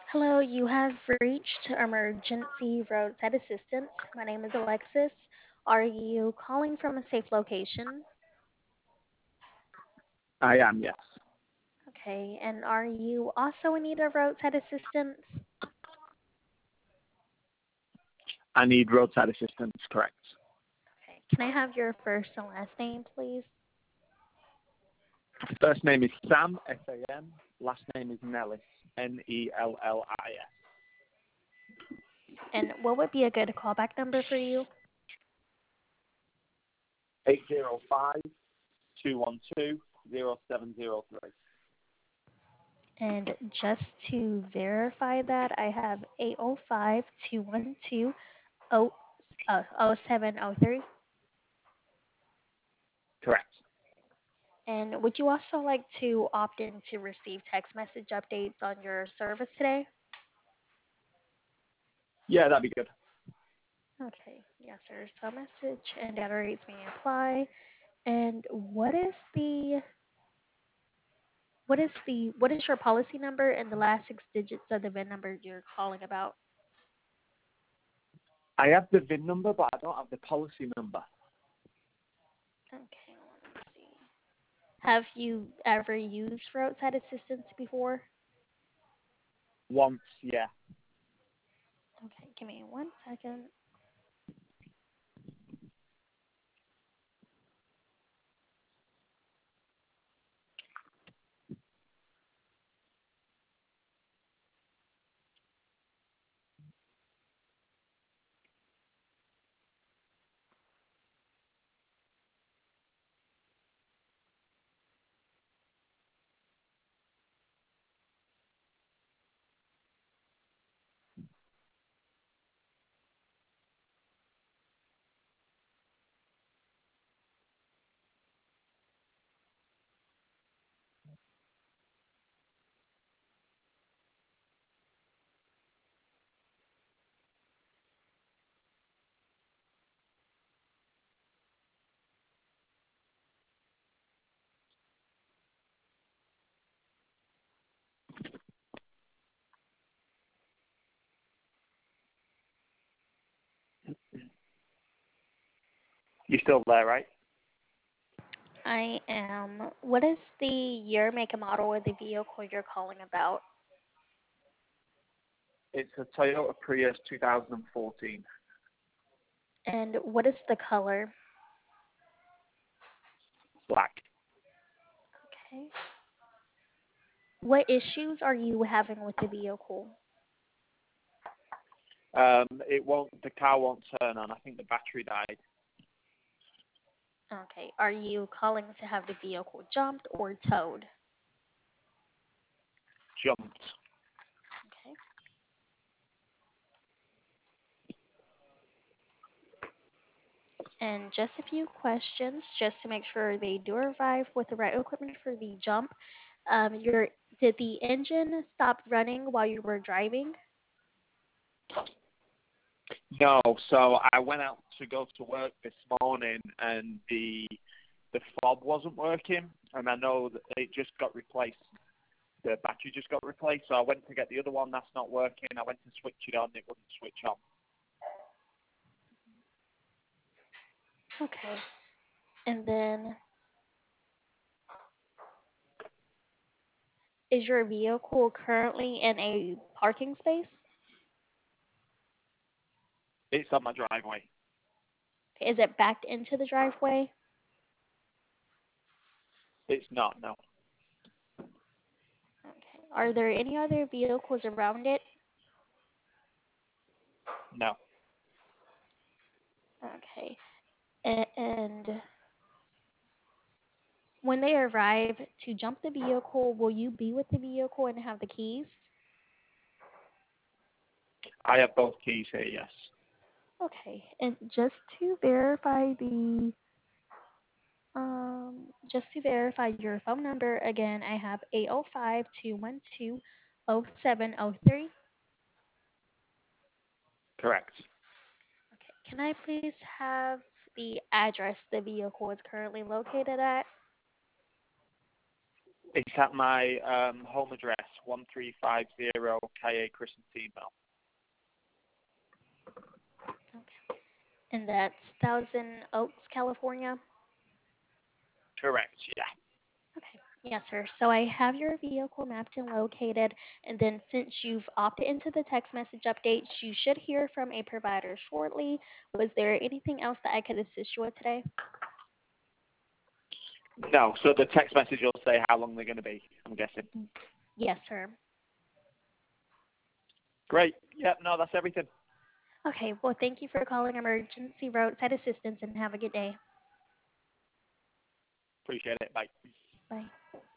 Hello, you have reached emergency roadside assistance. My name is Alexis. Are you calling from a safe location? I am, yes. Okay, and are you also in need of roadside assistance? I need roadside assistance, correct. Okay, can I have your first and last name, please? First name is Sam, S-A-M. Last name is Nellis, Nellis. And what would be a good callback number for you? 805-212-0703. And just to verify that, I have 805-212-0703. Correct. And would you also like to opt in to receive text message updates on your service today? Yeah, that'd be good. Okay, yes, sir. So message and data rates may apply. And what is your policy number and the last six digits of the VIN number you're calling about? I have the VIN number, but I don't have the policy number. Okay, let me see. Have you ever used roadside assistance before? Once, yeah. Okay, give me 1 second. You still there, right? I am. What is the year, make, and model of the vehicle you're calling about? It's a Toyota Prius 2014. And what is the color? Black. Okay. What issues are you having with the vehicle? The car won't turn on. I think the battery died. Okay. Are you calling to have the vehicle jumped or towed? Jumped. Okay. And just a few questions, just to make sure they do arrive with the right equipment for the jump. Your Did the engine stop running while you were driving? No, so I went out to go to work this morning and the fob wasn't working, and I know that it just got replaced. The battery just got replaced, so I went to get the other one that's not working. I went to switch it on, it wouldn't switch on. Okay. And then, is your vehicle currently in a parking space? It's on my driveway. Is it backed into the driveway? It's not, no. Okay. Are there any other vehicles around it? No. Okay. And when they arrive to jump the vehicle, will you be with the vehicle and have the keys? I have both keys here, yes. Okay. And just to verify your phone number again, I have 805-212-0703. Correct. Okay. Can I please have the address the vehicle is currently located at? It's at my home address, 1350 KA Crescentino. Okay. And that's Thousand Oaks, California. Correct, yeah. Okay. Yes, sir. So I have your vehicle mapped and located, and then since you've opted into the text message updates, you should hear from a provider shortly. Was there anything else that I could assist you with today? No, so the text message will say how long they're going to be, I'm guessing. Yes, sir. Great. Yeah, no, that's everything. Okay. Well, thank you for calling Emergency Roadside Assistance, and have a good day. Appreciate it. Bye. Bye.